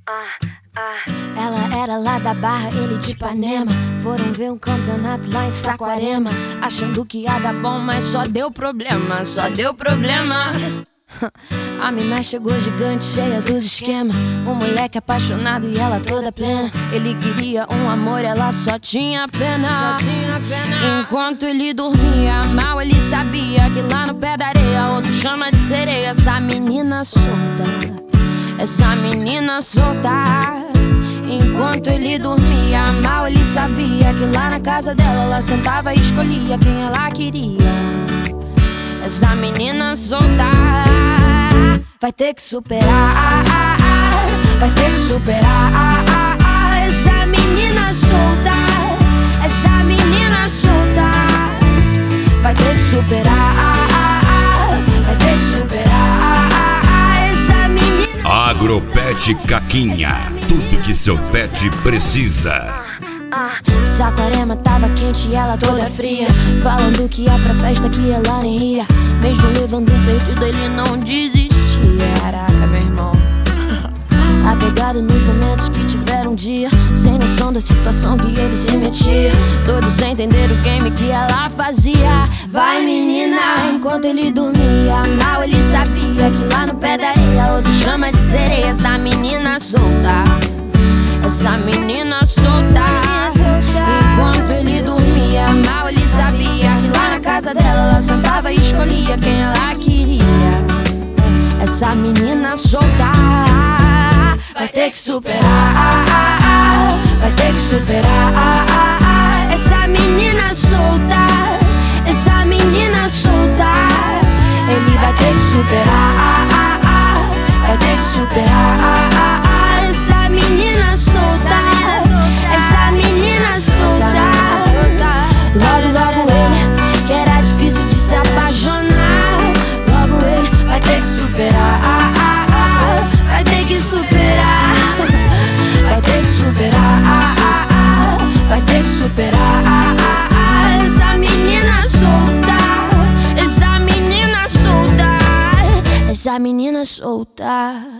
Ela era lá da Barra, ele de Ipanema. Foram ver um campeonato lá em Saquarema, achando que ia dar bom, mas só deu problema, só deu problema. A mina chegou gigante, cheia dos esquemas. Um moleque apaixonado e ela toda plena. Ele queria um amor, ela só tinha pena. Enquanto ele dormia mal, ele sabia que lá no pé da areia outro chama de sereia. Essa menina solta, essa menina solta. Enquanto ele dormia mal, ele sabia que lá na casa dela ela sentava e escolhia quem ela queria. Essa menina solta vai ter que superar, vai ter que superar. Essa menina solta, essa menina solta vai ter que superar, vai ter que superar. Essa menina Agropet Caquinha, tudo que seu pet precisa. Saquarema tava quente e ela toda fria, falando que ia pra festa que ela nem ia. Mesmo levando um perdido ele não desistia. Caraca, meu irmão. Apegado nos momentos que tiveram um dia, sem noção da situação que ele se metia. Todos sem entender o game que ela fazia. Vai menina, enquanto ele dormia mal, ele sabia que lá no pé da areia outro chama de sereia. Essa menina solta, essa menina solta. Enquanto ele dormia mal, ele sabia que lá na casa dela ela sentava e escolhia quem ela queria. Essa menina solta vai ter que superar, vai ter que superar. Essa menina solta, essa menina solta. Ele vai ter que superar, vai ter que superar. Essa menina solta, essa menina solta. Logo ele, que era difícil de se apaixonar. Logo ele vai ter que superar, vai ter que superar. Vai ter que superar, vai ter que superar. Essa menina solta, essa menina solta, essa menina solta.